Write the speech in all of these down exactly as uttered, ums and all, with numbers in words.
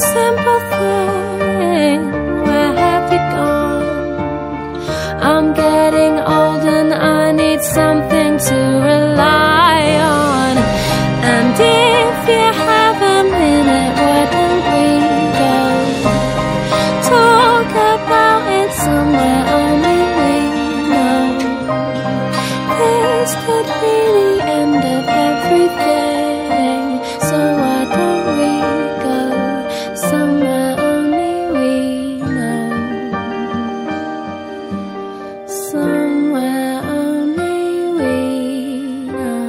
simple thing, where have you gone? I'm getting old and I need something to rely on. And if you have a minute, why don't we go talk about it somewhere only we know? This could be the end of everything, so why don't we go somewhere only we know? Somewhere only we know.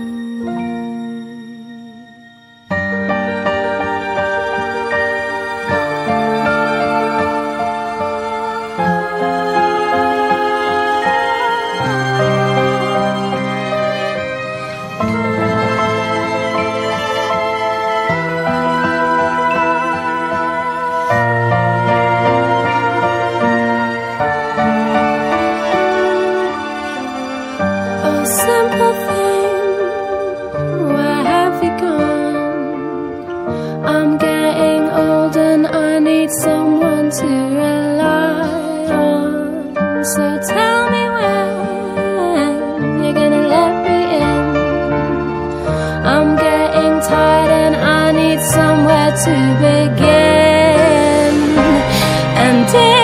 Oh, simple thing, where have you gone? I'm getting old and I need someone to rely on. So tell me when you're gonna let me in. I'm getting tired and I need somewhere to begin. And if